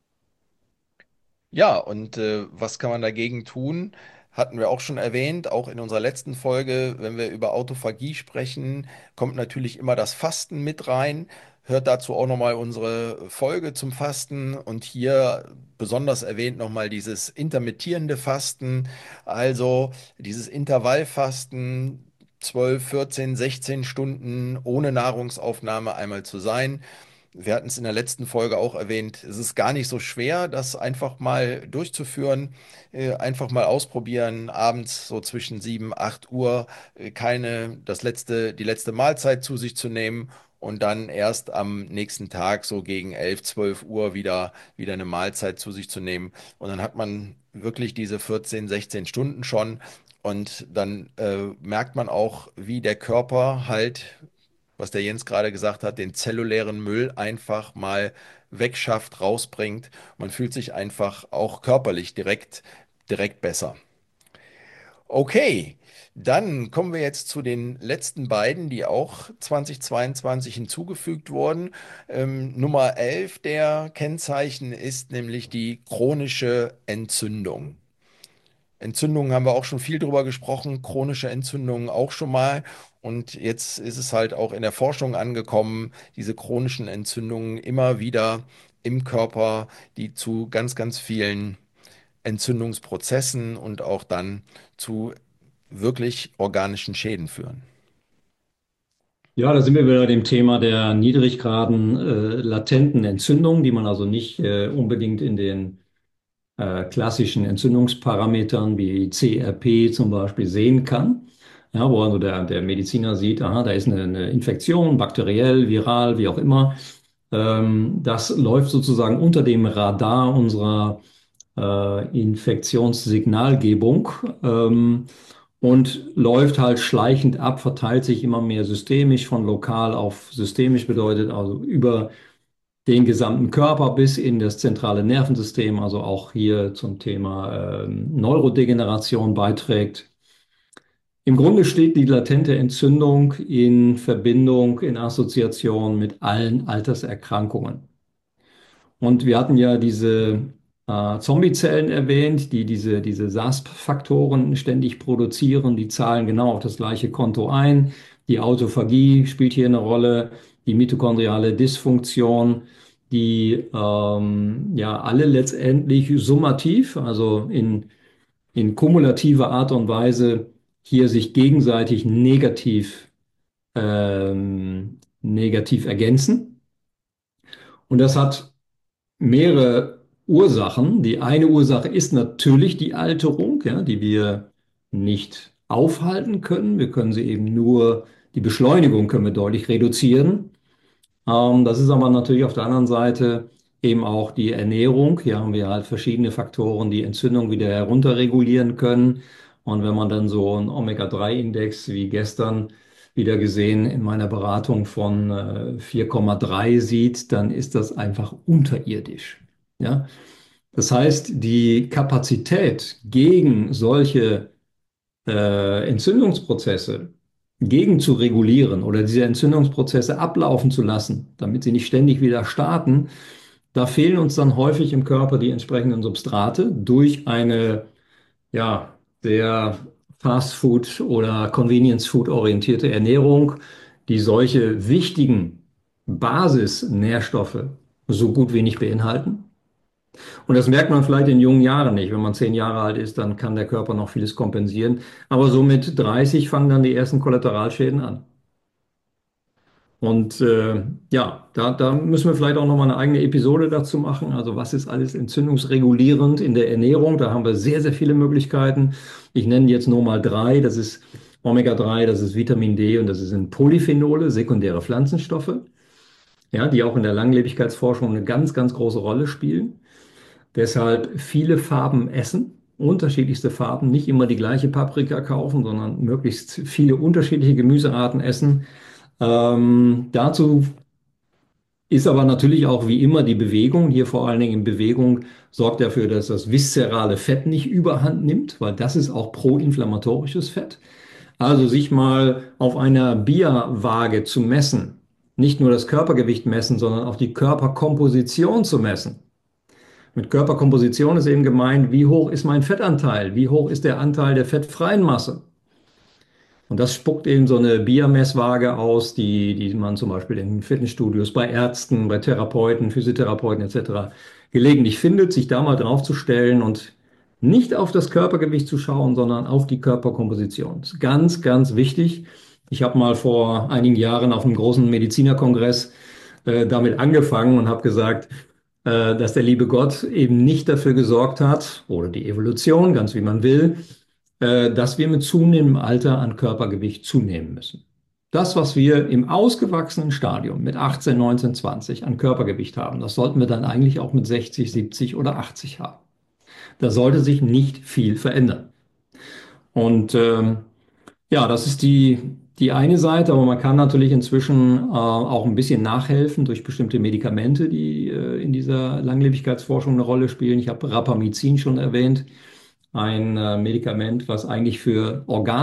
Ja, und was kann man dagegen tun? Hatten wir auch schon erwähnt, auch in unserer letzten Folge, wenn wir über Autophagie sprechen, kommt natürlich immer das Fasten mit rein. Hört dazu auch nochmal unsere Folge zum Fasten und hier besonders erwähnt nochmal dieses intermittierende Fasten, also dieses Intervallfasten, 12, 14, 16 Stunden ohne Nahrungsaufnahme einmal zu sein. Wir hatten es in der letzten Folge auch erwähnt, es ist gar nicht so schwer, das einfach mal durchzuführen, einfach mal ausprobieren, abends so zwischen 7, 8 Uhr die letzte Mahlzeit zu sich zu nehmen und dann erst am nächsten Tag so gegen 11, 12 Uhr wieder eine Mahlzeit zu sich zu nehmen. Und dann hat man wirklich diese 14, 16 Stunden schon und dann merkt man auch, wie der Körper halt, was der Jens gerade gesagt hat, den zellulären Müll einfach mal wegschafft, rausbringt. Man fühlt sich einfach auch körperlich direkt besser. Okay, dann kommen wir jetzt zu den letzten beiden, die auch 2022 hinzugefügt wurden. Nummer 11 der Kennzeichen ist nämlich die chronische Entzündung. Entzündungen haben wir auch schon viel drüber gesprochen, chronische Entzündungen auch schon mal. Und jetzt ist es halt auch in der Forschung angekommen, diese chronischen Entzündungen immer wieder im Körper, die zu ganz vielen Entzündungsprozessen und auch dann zu wirklich organischen Schäden führen. Ja, da sind wir wieder bei dem Thema der Niedriggraden latenten Entzündungen, die man also nicht unbedingt in den klassischen Entzündungsparametern wie CRP zum Beispiel sehen kann. Ja, wo also der Mediziner sieht, aha, da ist eine Infektion, bakteriell, viral, wie auch immer. Das läuft sozusagen unter dem Radar unserer Infektionssignalgebung und läuft halt schleichend ab, verteilt sich immer mehr systemisch, von lokal auf systemisch bedeutet also über den gesamten Körper bis in das zentrale Nervensystem, also auch hier zum Thema Neurodegeneration beiträgt. Im Grunde steht die latente Entzündung in Verbindung, in Assoziation mit allen Alterserkrankungen. Und wir hatten ja diese Zombiezellen erwähnt, die diese SASP-Faktoren ständig produzieren. Die zahlen genau auf das gleiche Konto ein. Die Autophagie spielt hier eine Rolle, die mitochondriale Dysfunktion, die ja alle letztendlich summativ, also in kumulativer Art und Weise hier sich gegenseitig negativ ergänzen. Und das hat mehrere Ursachen. Die eine Ursache ist natürlich die Alterung, ja, die wir nicht aufhalten können. Wir können sie eben nur, die Beschleunigung können wir deutlich reduzieren. Das ist aber natürlich auf der anderen Seite eben auch die Ernährung. Hier haben wir halt verschiedene Faktoren, die Entzündung wieder herunterregulieren können. Und wenn man dann so einen Omega-3-Index wie gestern wieder gesehen in meiner Beratung von 4,3 sieht, dann ist das einfach unterirdisch. Ja? Das heißt, die Kapazität gegen solche Entzündungsprozesse gegen zu regulieren oder diese Entzündungsprozesse ablaufen zu lassen, damit sie nicht ständig wieder starten, da fehlen uns dann häufig im Körper die entsprechenden Substrate durch eine ja, sehr Fast Food oder Convenience Food orientierte Ernährung, die solche wichtigen Basisnährstoffe so gut wie nicht beinhalten. Und das merkt man vielleicht in jungen Jahren nicht. Wenn man 10 Jahre alt ist, dann kann der Körper noch vieles kompensieren. Aber so mit 30 fangen dann die ersten Kollateralschäden an. Und ja, da müssen wir vielleicht auch nochmal eine eigene Episode dazu machen. Also was ist alles entzündungsregulierend in der Ernährung? Da haben wir sehr, sehr viele Möglichkeiten. Ich nenne jetzt nur mal drei. Das ist Omega-3, das ist Vitamin D und das sind Polyphenole, sekundäre Pflanzenstoffe, ja, die auch in der Langlebigkeitsforschung eine ganz, ganz große Rolle spielen. Deshalb viele Farben essen, unterschiedlichste Farben, nicht immer die gleiche Paprika kaufen, sondern möglichst viele unterschiedliche Gemüsearten essen. Dazu ist aber natürlich auch wie immer die Bewegung. Hier vor allen Dingen in Bewegung sorgt dafür, dass das viszerale Fett nicht überhand nimmt, weil das ist auch proinflammatorisches Fett. Also sich mal auf einer Bierwaage zu messen, nicht nur das Körpergewicht messen, sondern auch die Körperkomposition zu messen. Mit Körperkomposition ist eben gemeint, wie hoch ist mein Fettanteil, wie hoch ist der Anteil der fettfreien Masse. Und das spuckt eben so eine Bia-Messwaage aus, die man zum Beispiel in Fitnessstudios, bei Ärzten, bei Therapeuten, Physiotherapeuten etc. gelegentlich findet, sich da mal draufzustellen und nicht auf das Körpergewicht zu schauen, sondern auf die Körperkomposition. Das ist ganz, ganz wichtig. Ich habe mal vor einigen Jahren auf einem großen Medizinerkongress damit angefangen und habe gesagt, dass der liebe Gott eben nicht dafür gesorgt hat, oder die Evolution, ganz wie man will, dass wir mit zunehmendem Alter an Körpergewicht zunehmen müssen. Das, was wir im ausgewachsenen Stadium mit 18, 19, 20 an Körpergewicht haben, das sollten wir dann eigentlich auch mit 60, 70 oder 80 haben. Da sollte sich nicht viel verändern. Und ja, das ist die eine Seite, aber man kann natürlich inzwischen auch ein bisschen nachhelfen durch bestimmte Medikamente, die in dieser Langlebigkeitsforschung eine Rolle spielen. Ich habe Rapamycin schon erwähnt, ein Medikament, was eigentlich für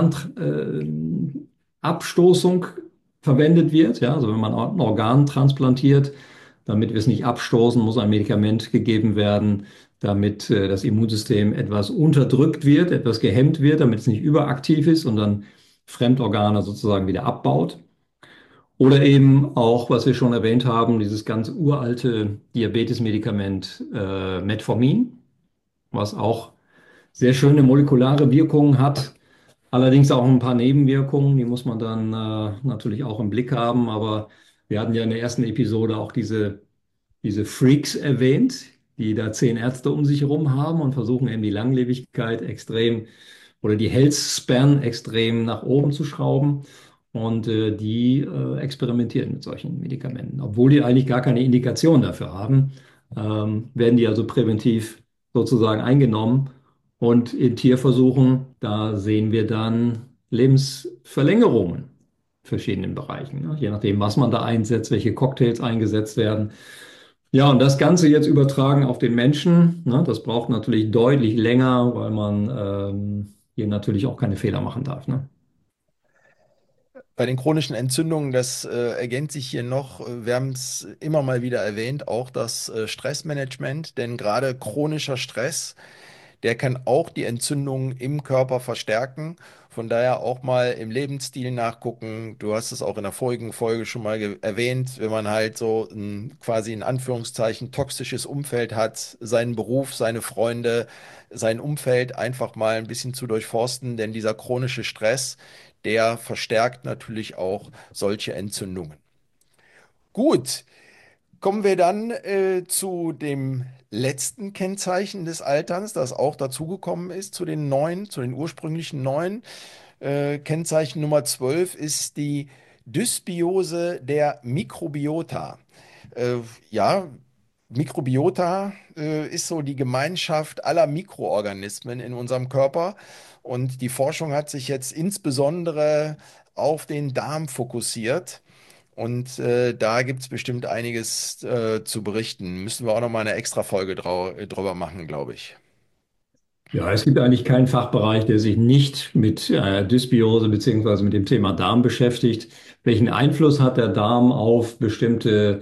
Organabstoßung verwendet wird. Ja, also wenn man ein Organ transplantiert, damit wir es nicht abstoßen, muss ein Medikament gegeben werden, damit das Immunsystem etwas unterdrückt wird, etwas gehemmt wird, damit es nicht überaktiv ist und dann Fremdorgane sozusagen wieder abbaut. Oder eben auch, was wir schon erwähnt haben, dieses ganz uralte Diabetesmedikament Metformin, was auch sehr schöne molekulare Wirkungen hat, allerdings auch ein paar Nebenwirkungen, die muss man dann natürlich auch im Blick haben. Aber wir hatten ja in der ersten Episode auch diese Freaks erwähnt, die da 10 Ärzte um sich herum haben und versuchen eben die Langlebigkeit extrem oder die Health Span extrem nach oben zu schrauben. Und die experimentieren mit solchen Medikamenten. Obwohl die eigentlich gar keine Indikation dafür haben, werden die also präventiv sozusagen eingenommen. Und in Tierversuchen, da sehen wir dann Lebensverlängerungen in verschiedenen Bereichen, ne? Je nachdem, was man da einsetzt, welche Cocktails eingesetzt werden. Ja, und das Ganze jetzt übertragen auf den Menschen, ne, das braucht natürlich deutlich länger, weil man hier natürlich auch keine Fehler machen darf, ne? Bei den chronischen Entzündungen, das ergänzt sich hier noch, wir haben es immer mal wieder erwähnt, auch das Stressmanagement, denn gerade chronischer Stress, der kann auch die Entzündungen im Körper verstärken. Von daher auch mal im Lebensstil nachgucken. Du hast es auch in der vorigen Folge schon mal erwähnt, wenn man halt so ein quasi in Anführungszeichen toxisches Umfeld hat, seinen Beruf, seine Freunde, sein Umfeld einfach mal ein bisschen zu durchforsten, denn dieser chronische Stress, der verstärkt natürlich auch solche Entzündungen. Gut, kommen wir dann zu dem letzten Kennzeichen des Alterns, das auch dazugekommen ist, zu den neun, zu den ursprünglichen neun. Kennzeichen Nummer 12 ist die Dysbiose der Mikrobiota. Äh, ja, Mikrobiota ist so die Gemeinschaft aller Mikroorganismen in unserem Körper. Und die Forschung hat sich jetzt insbesondere auf den Darm fokussiert. Und da gibt es bestimmt einiges zu berichten. Müssen wir auch nochmal eine extra Folge drüber machen, glaube ich. Ja, es gibt eigentlich keinen Fachbereich, der sich nicht mit Dysbiose beziehungsweise mit dem Thema Darm beschäftigt. Welchen Einfluss hat der Darm auf bestimmte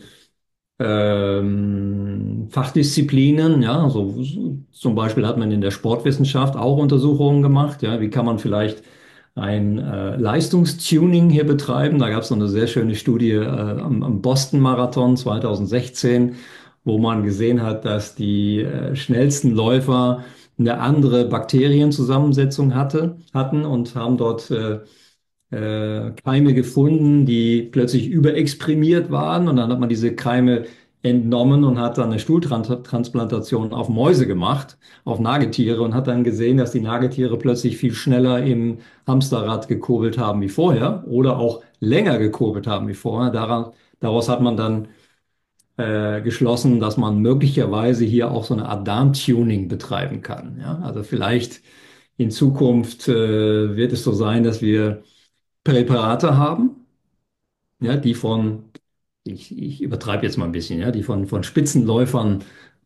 Fachdisziplinen? Ja, so zum Beispiel hat man in der Sportwissenschaft auch Untersuchungen gemacht. Ja, wie kann man vielleicht ein Leistungstuning hier betreiben? Da gab es noch eine sehr schöne Studie am Boston-Marathon 2016, wo man gesehen hat, dass die schnellsten Läufer eine andere Bakterienzusammensetzung hatten und haben dort Keime gefunden, die plötzlich überexprimiert waren. Und dann hat man diese Keime entnommen und hat dann eine Stuhltransplantation auf Mäuse gemacht, auf Nagetiere und hat dann gesehen, dass die Nagetiere plötzlich viel schneller im Hamsterrad gekurbelt haben wie vorher oder auch länger gekurbelt haben wie vorher. Daraus hat man dann geschlossen, dass man möglicherweise hier auch so eine Art Darmtuning betreiben kann. Ja? Also vielleicht in Zukunft wird es so sein, dass wir Präparate haben, ja, ich übertreibe jetzt mal ein bisschen, ja, die von Spitzenläufern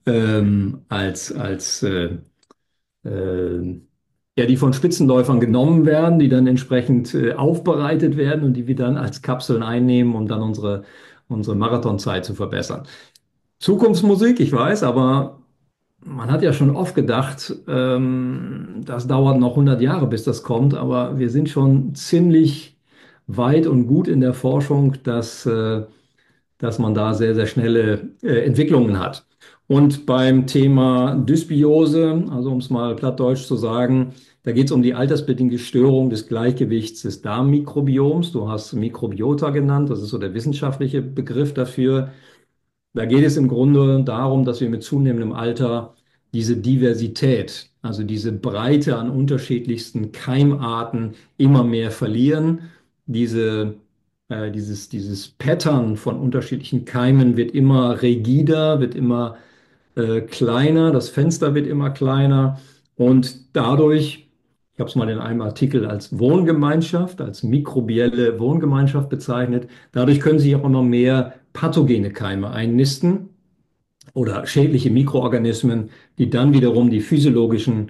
als äh, ja, die von Spitzenläufern genommen werden, die dann entsprechend aufbereitet werden und die wir dann als Kapseln einnehmen, um dann unsere Marathonzeit zu verbessern. Zukunftsmusik, ich weiß, aber man hat ja schon oft gedacht, das dauert noch 100 Jahre, bis das kommt, aber wir sind schon ziemlich weit und gut in der Forschung, dass man da sehr, sehr schnelle Entwicklungen hat. Und beim Thema Dysbiose, also um es mal plattdeutsch zu sagen, da geht es um die altersbedingte Störung des Gleichgewichts des Darmmikrobioms. Du hast Mikrobiota genannt, das ist so der wissenschaftliche Begriff dafür. Da geht es im Grunde darum, dass wir mit zunehmendem Alter diese Diversität, also diese Breite an unterschiedlichsten Keimarten immer mehr verlieren. Dieses Pattern von unterschiedlichen Keimen wird immer rigider, wird immer kleiner, das Fenster wird immer kleiner und dadurch, ich habe es mal in einem Artikel als Wohngemeinschaft, als mikrobielle Wohngemeinschaft bezeichnet, dadurch können sich auch immer mehr pathogene Keime einnisten oder schädliche Mikroorganismen, die dann wiederum die physiologischen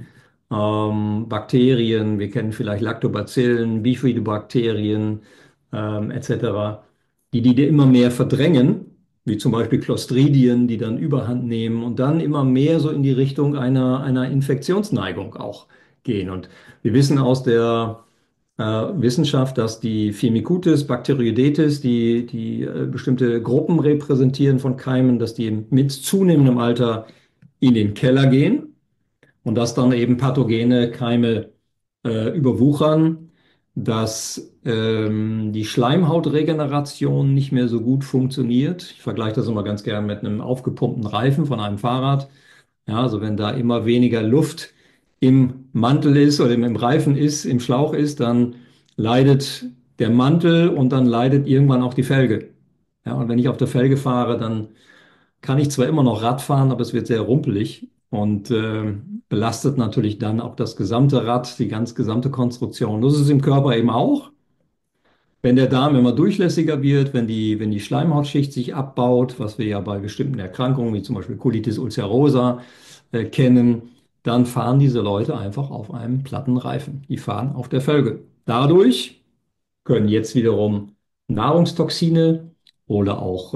Bakterien, wir kennen vielleicht Lactobacillen, Bifidobakterien etc., die immer mehr verdrängen, wie zum Beispiel Clostridien, die dann Überhand nehmen und dann immer mehr so in die Richtung einer Infektionsneigung auch gehen. Und wir wissen aus der Wissenschaft, dass die Firmicutes, Bacteroidetes, die bestimmte Gruppen repräsentieren von Keimen, dass die mit zunehmendem Alter in den Keller gehen und dass dann eben pathogene Keime überwuchern, dass die Schleimhautregeneration nicht mehr so gut funktioniert. Ich vergleiche das immer ganz gerne mit einem aufgepumpten Reifen von einem Fahrrad. Ja, also wenn da immer weniger Luft im Mantel ist oder im Reifen ist, im Schlauch ist, dann leidet der Mantel und dann leidet irgendwann auch die Felge. Ja, und wenn ich auf der Felge fahre, dann kann ich zwar immer noch Rad fahren, aber es wird sehr rumpelig und belastet natürlich dann auch das gesamte Rad, die ganz gesamte Konstruktion. Das ist es im Körper eben auch. Wenn der Darm immer durchlässiger wird, wenn die Schleimhautschicht sich abbaut, was wir ja bei bestimmten Erkrankungen wie zum Beispiel Colitis ulcerosa kennen, dann fahren diese Leute einfach auf einem platten Reifen. Die fahren auf der Felge. Dadurch können jetzt wiederum Nahrungstoxine oder auch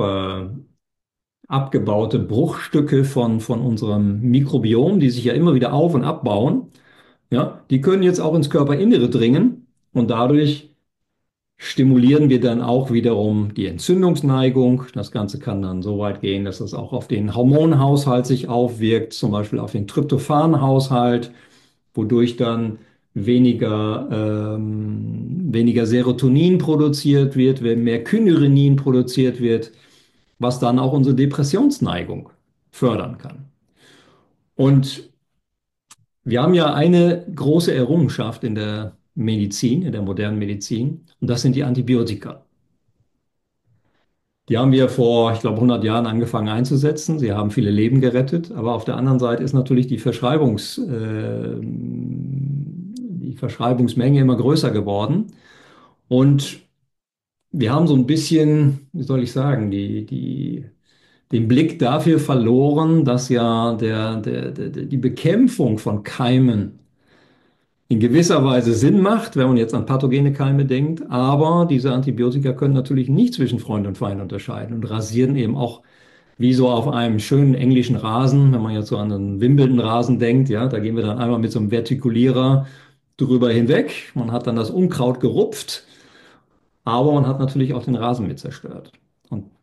abgebaute Bruchstücke von unserem Mikrobiom, die sich ja immer wieder auf- und abbauen, ja, die können jetzt auch ins Körperinnere dringen und dadurch stimulieren wir dann auch wiederum die Entzündungsneigung. Das Ganze kann dann so weit gehen, dass das auch auf den Hormonhaushalt sich aufwirkt, zum Beispiel auf den Tryptophanhaushalt, wodurch dann weniger Serotonin produziert wird, wenn mehr Kynurenin produziert wird, was dann auch unsere Depressionsneigung fördern kann. Und wir haben ja eine große Errungenschaft in der Medizin, in der modernen Medizin, und das sind die Antibiotika. Die haben wir vor, ich glaube, 100 Jahren angefangen einzusetzen. Sie haben viele Leben gerettet, aber auf der anderen Seite ist natürlich die Verschreibungsmenge immer größer geworden. Und wir haben so ein bisschen, wie soll ich sagen, den Blick dafür verloren, dass ja die Bekämpfung von Keimen in gewisser Weise Sinn macht, wenn man jetzt an pathogene Keime denkt, aber diese Antibiotika können natürlich nicht zwischen Freund und Feind unterscheiden und rasieren eben auch wie so auf einem schönen englischen Rasen, wenn man jetzt so an einen Wimbledon-Rasen denkt, ja, da gehen wir dann einmal mit so einem Vertikulierer drüber hinweg. Man hat dann das Unkraut gerupft, aber man hat natürlich auch den Rasen mit zerstört. Und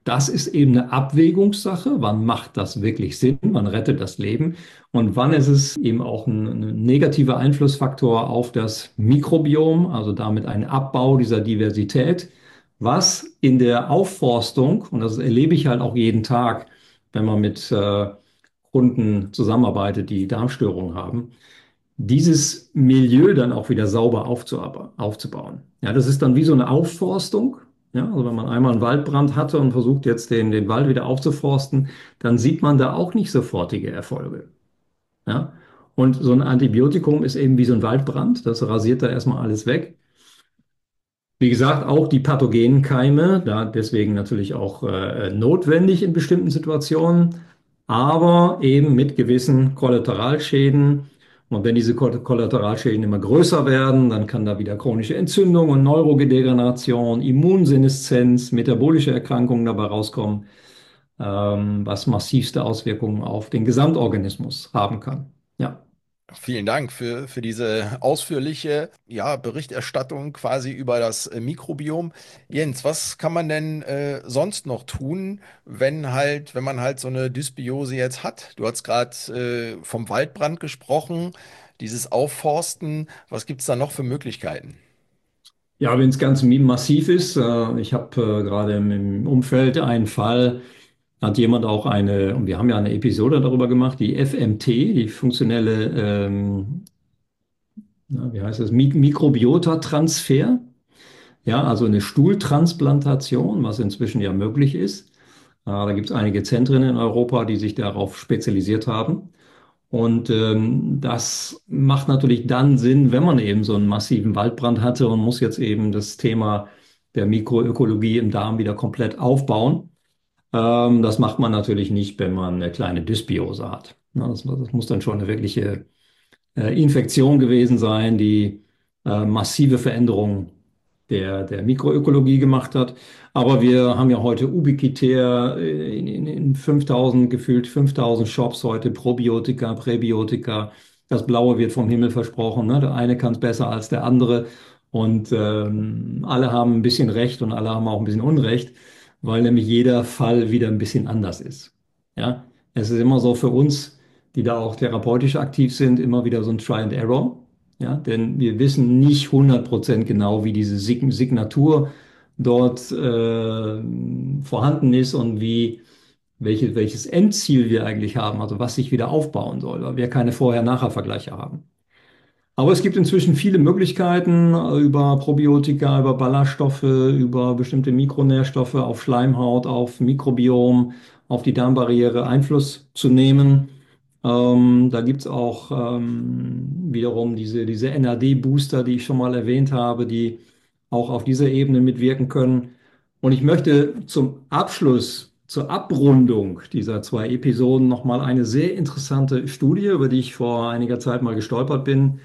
Das ist eben eine Abwägungssache. Wann macht das wirklich Sinn? Wann rettet das Leben? Und wann ist es eben auch ein negativer Einflussfaktor auf das Mikrobiom, also damit ein Abbau dieser Diversität, was in der Aufforstung, und das erlebe ich halt auch jeden Tag, wenn man mit Kunden zusammenarbeitet, die Darmstörungen haben, dieses Milieu dann auch wieder sauber aufzubauen. Ja, das ist dann wie so eine Aufforstung. Ja, also wenn man einmal einen Waldbrand hatte und versucht jetzt den Wald wieder aufzuforsten, dann sieht man da auch nicht sofortige Erfolge. Ja, und so ein Antibiotikum ist eben wie so ein Waldbrand. Das rasiert da erstmal alles weg. Wie gesagt, auch die pathogenen Keime, da deswegen natürlich auch notwendig in bestimmten Situationen, aber eben mit gewissen Kollateralschäden. Und wenn diese Kollateralschäden immer größer werden, dann kann da wieder chronische Entzündung und Neurodegeneration, Immunseneszenz, metabolische Erkrankungen dabei rauskommen, was massivste Auswirkungen auf den Gesamtorganismus haben kann. Ja. Vielen Dank für diese ausführliche, ja, Berichterstattung quasi über das Mikrobiom. Jens, was kann man denn sonst noch tun, wenn man halt so eine Dysbiose jetzt hat? Du hast gerade vom Waldbrand gesprochen, dieses Aufforsten. Was gibt es da noch für Möglichkeiten? Ja, wenn es ganz massiv ist, ich habe gerade im Umfeld einen Fall, hat jemand auch und wir haben ja eine Episode darüber gemacht, die FMT, die funktionelle, wie heißt das, Mikrobiota-Transfer. Ja, also eine Stuhltransplantation, was inzwischen ja möglich ist. Da gibt es einige Zentren in Europa, die sich darauf spezialisiert haben. Und das macht natürlich dann Sinn, wenn man eben so einen massiven Waldbrand hatte und muss jetzt eben das Thema der Mikroökologie im Darm wieder komplett aufbauen. Das macht man natürlich nicht, wenn man eine kleine Dysbiose hat. Na, das muss dann schon eine wirkliche Infektion gewesen sein, die massive Veränderungen der Mikroökologie gemacht hat. Aber wir haben ja heute ubiquitär in 5000, gefühlt 5000 Shops heute Probiotika, Präbiotika. Das Blaue wird vom Himmel versprochen. Ne? Der eine kann es besser als der andere. Und alle haben ein bisschen Recht und alle haben auch ein bisschen Unrecht, weil nämlich jeder Fall wieder ein bisschen anders ist. Ja, es ist immer so für uns, die da auch therapeutisch aktiv sind, immer wieder so ein Try and Error. Ja, denn wir wissen nicht 100% genau, wie diese Signatur dort vorhanden ist und welches Endziel wir eigentlich haben, also was sich wieder aufbauen soll, weil wir keine Vorher-Nachher-Vergleiche haben. Aber es gibt inzwischen viele Möglichkeiten über Probiotika, über Ballaststoffe, über bestimmte Mikronährstoffe auf Schleimhaut, auf Mikrobiom, auf die Darmbarriere Einfluss zu nehmen. Da gibt es auch wiederum diese NAD-Booster, die ich schon mal erwähnt habe, die auch auf dieser Ebene mitwirken können. Und ich möchte zum Abschluss, zur Abrundung dieser zwei Episoden nochmal eine sehr interessante Studie, über die ich vor einiger Zeit mal gestolpert bin,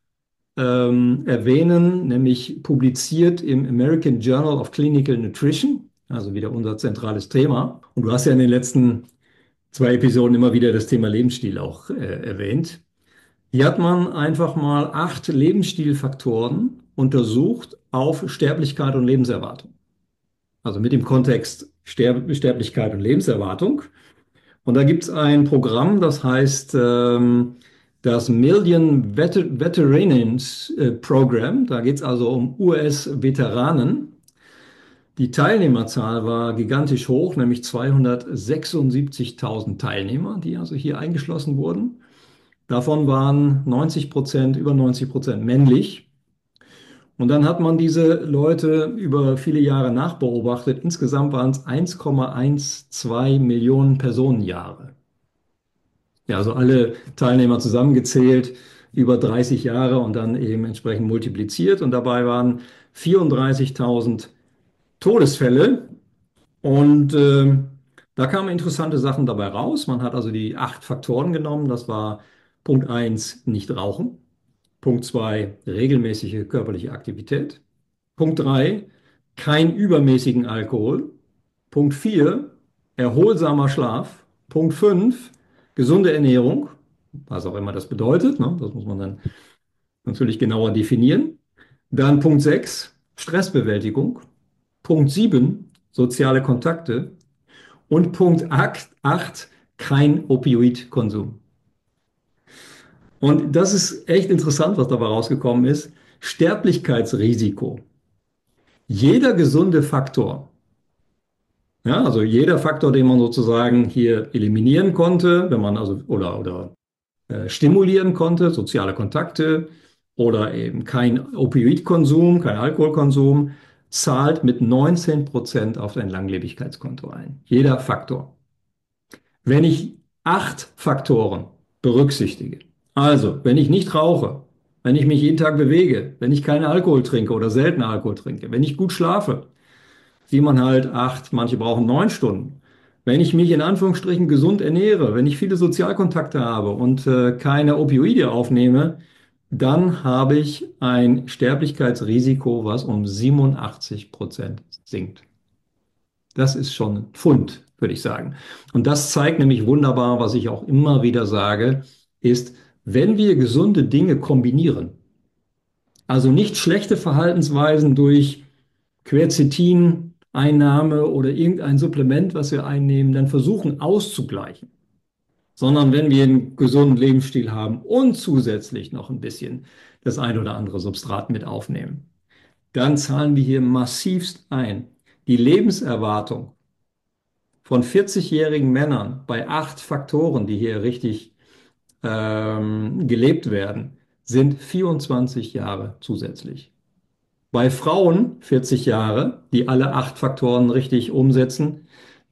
erwähnen, nämlich publiziert im American Journal of Clinical Nutrition, also wieder unser zentrales Thema. Und du hast ja in den letzten zwei Episoden immer wieder das Thema Lebensstil auch erwähnt. Hier hat man einfach mal 8 Lebensstilfaktoren untersucht auf Sterblichkeit und Lebenserwartung. Also mit dem Kontext Sterblichkeit und Lebenserwartung. Und da gibt es ein Programm, das heißt das Million Veterans Program. Da geht es also um US-Veteranen. Die Teilnehmerzahl war gigantisch hoch, nämlich 276.000 Teilnehmer, die also hier eingeschlossen wurden. Davon waren 90%, über 90% männlich. Und dann hat man diese Leute über viele Jahre nachbeobachtet. Insgesamt waren es 1,12 Millionen Personenjahre. Ja, also alle Teilnehmer zusammengezählt, über 30 Jahre und dann eben entsprechend multipliziert. Und dabei waren 34.000 Todesfälle. Und da kamen interessante Sachen dabei raus. Man hat also die 8 Faktoren genommen. Das war Punkt eins: nicht rauchen. Punkt 2: regelmäßige körperliche Aktivität. Punkt 3: kein übermäßigen Alkohol. Punkt 4: erholsamer Schlaf. Punkt 5: gesunde Ernährung, was auch immer das bedeutet. Ne? Das muss man dann natürlich genauer definieren. Dann Punkt 6: Stressbewältigung. Punkt 7: soziale Kontakte. Und Punkt 8, kein Opioidkonsum. Und das ist echt interessant, was dabei rausgekommen ist. Sterblichkeitsrisiko. Jeder gesunde Faktor, ja, also jeder Faktor, den man sozusagen hier eliminieren konnte, wenn man also oder stimulieren konnte, soziale Kontakte oder eben kein Opioidkonsum, kein Alkoholkonsum, zahlt mit 19% auf dein Langlebigkeitskonto ein. Jeder Faktor. Wenn ich 8 Faktoren berücksichtige, also wenn ich nicht rauche, wenn ich mich jeden Tag bewege, wenn ich keinen Alkohol trinke oder selten Alkohol trinke, wenn ich gut schlafe, wie man halt 8, manche brauchen 9 Stunden. Wenn ich mich in Anführungsstrichen gesund ernähre, wenn ich viele Sozialkontakte habe und keine Opioide aufnehme, dann habe ich ein Sterblichkeitsrisiko, was um 87% sinkt. Das ist schon ein Pfund, würde ich sagen. Und das zeigt nämlich wunderbar, was ich auch immer wieder sage, ist, wenn wir gesunde Dinge kombinieren, also nicht schlechte Verhaltensweisen durch Quercetin-Einnahme oder irgendein Supplement, was wir einnehmen, dann versuchen auszugleichen, sondern wenn wir einen gesunden Lebensstil haben und zusätzlich noch ein bisschen das ein oder andere Substrat mit aufnehmen, dann zahlen wir hier massivst ein. Die Lebenserwartung von 40-jährigen Männern bei 8 Faktoren, die hier richtig gelebt werden, sind 24 Jahre zusätzlich. Bei Frauen 40 Jahre, die alle 8 Faktoren richtig umsetzen,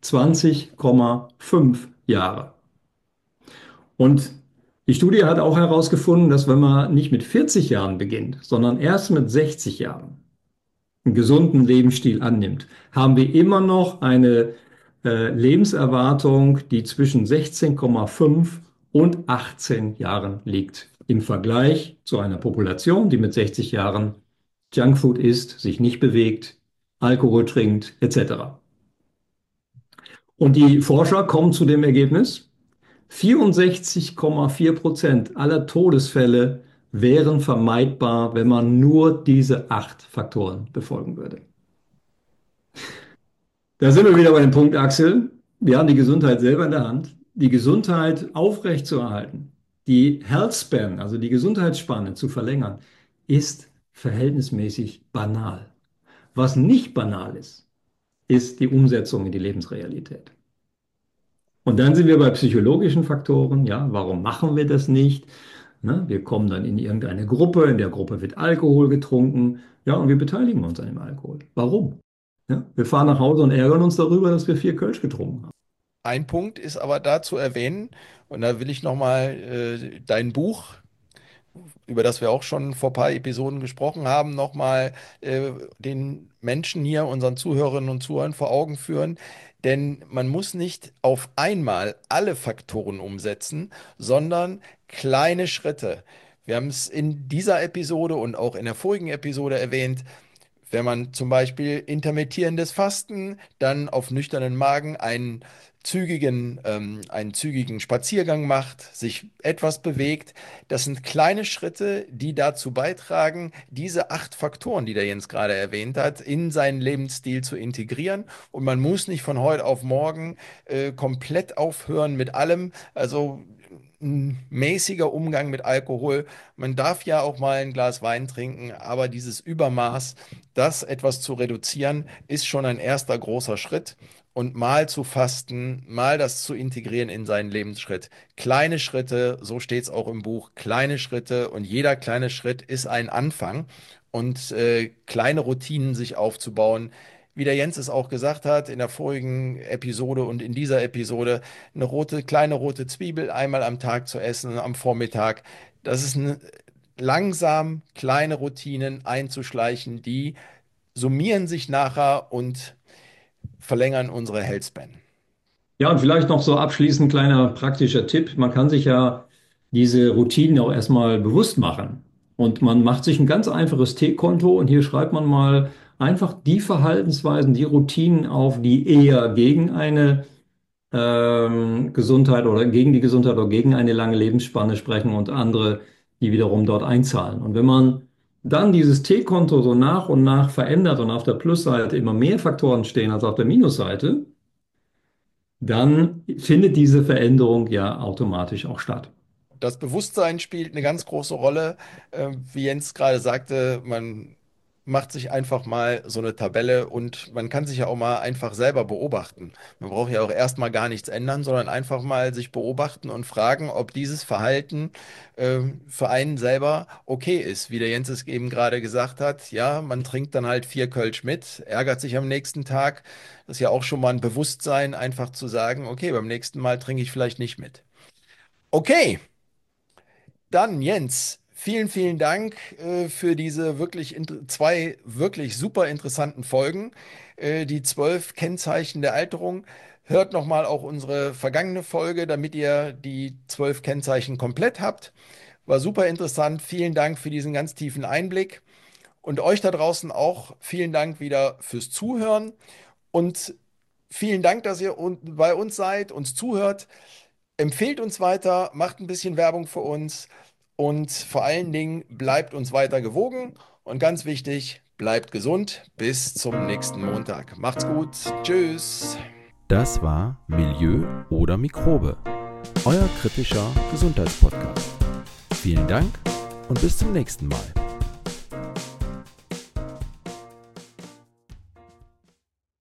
20,5 Jahre. Und die Studie hat auch herausgefunden, dass wenn man nicht mit 40 Jahren beginnt, sondern erst mit 60 Jahren einen gesunden Lebensstil annimmt, haben wir immer noch eine Lebenserwartung, die zwischen 16,5 und 18 Jahren liegt. Im Vergleich zu einer Population, die mit 60 Jahren Junkfood isst, sich nicht bewegt, Alkohol trinkt, etc. Und die Forscher kommen zu dem Ergebnis, 64,4% aller Todesfälle wären vermeidbar, wenn man nur diese 8 Faktoren befolgen würde. Da sind wir wieder bei dem Punkt, Axel. Wir haben die Gesundheit selber in der Hand. Die Gesundheit aufrechtzuerhalten, die Health Span, also die Gesundheitsspanne zu verlängern, ist verhältnismäßig banal. Was nicht banal ist, ist die Umsetzung in die Lebensrealität. Und dann sind wir bei psychologischen Faktoren. Ja, warum machen wir das nicht? Ne, wir kommen dann in irgendeine Gruppe, in der Gruppe wird Alkohol getrunken. Ja, und wir beteiligen uns an dem Alkohol. Warum? Ja, wir fahren nach Hause und ärgern uns darüber, dass wir 4 Kölsch getrunken haben. Ein Punkt ist aber da zu erwähnen, und da will ich nochmal dein Buch, über das wir auch schon vor ein paar Episoden gesprochen haben, nochmal den Menschen hier, unseren Zuhörerinnen und Zuhörern vor Augen führen. Denn man muss nicht auf einmal alle Faktoren umsetzen, sondern kleine Schritte. Wir haben es in dieser Episode und auch in der vorigen Episode erwähnt. Wenn man zum Beispiel intermittierendes Fasten, dann auf nüchternen Magen einen zügigen Spaziergang macht, sich etwas bewegt, das sind kleine Schritte, die dazu beitragen, diese 8 Faktoren, die der Jens gerade erwähnt hat, in seinen Lebensstil zu integrieren. Und man muss nicht von heute auf morgen komplett aufhören mit allem. Also ein mäßiger Umgang mit Alkohol. Man darf ja auch mal ein Glas Wein trinken, aber dieses Übermaß, das etwas zu reduzieren, ist schon ein erster großer Schritt. Und mal zu fasten, mal das zu integrieren in seinen Lebensschritt. Kleine Schritte, so steht es auch im Buch, kleine Schritte und jeder kleine Schritt ist ein Anfang. Und kleine Routinen sich aufzubauen, wie der Jens es auch gesagt hat in der vorigen Episode und in dieser Episode, eine kleine rote Zwiebel einmal am Tag zu essen, am Vormittag. Das ist langsam kleine Routinen einzuschleichen, die summieren sich nachher und verlängern unsere Healthspan. Ja, und vielleicht noch so abschließend kleiner praktischer Tipp. Man kann sich ja diese Routinen auch erstmal bewusst machen. Und man macht sich ein ganz einfaches T-Konto und hier schreibt man mal einfach die Verhaltensweisen, die Routinen auf, die eher gegen eine Gesundheit oder gegen die Gesundheit oder gegen eine lange Lebensspanne sprechen und andere, die wiederum dort einzahlen. Und wenn man dann dieses T-Konto so nach und nach verändert und auf der Plusseite immer mehr Faktoren stehen als auf der Minusseite, dann findet diese Veränderung ja automatisch auch statt. Das Bewusstsein spielt eine ganz große Rolle. Wie Jens gerade sagte, man macht sich einfach mal so eine Tabelle und man kann sich ja auch mal einfach selber beobachten. Man braucht ja auch erstmal gar nichts ändern, sondern einfach mal sich beobachten und fragen, ob dieses Verhalten für einen selber okay ist. Wie der Jens es eben gerade gesagt hat, ja, man trinkt dann halt 4 Kölsch mit, ärgert sich am nächsten Tag. Das ist ja auch schon mal ein Bewusstsein, einfach zu sagen, okay, beim nächsten Mal trinke ich vielleicht nicht mit. Okay. Dann, Jens, vielen, vielen Dank für diese zwei wirklich super interessanten Folgen. Die 12 Kennzeichen der Alterung. Hört nochmal auch unsere vergangene Folge, damit ihr die 12 Kennzeichen komplett habt. War super interessant. Vielen Dank für diesen ganz tiefen Einblick. Und euch da draußen auch vielen Dank wieder fürs Zuhören. Und vielen Dank, dass ihr bei uns seid, uns zuhört. Empfehlt uns weiter, macht ein bisschen Werbung für uns und vor allen Dingen bleibt uns weiter gewogen und ganz wichtig, bleibt gesund. Bis zum nächsten Montag. Macht's gut. Tschüss. Das war Milieu oder Mikrobe, euer kritischer Gesundheitspodcast. Vielen Dank und bis zum nächsten Mal.